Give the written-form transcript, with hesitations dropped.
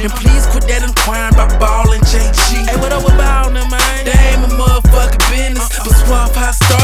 And please quit that inquiring about Ball and JG. Hey, what up with Ball now, man? They ain't my motherfucking business. But Swamp High Star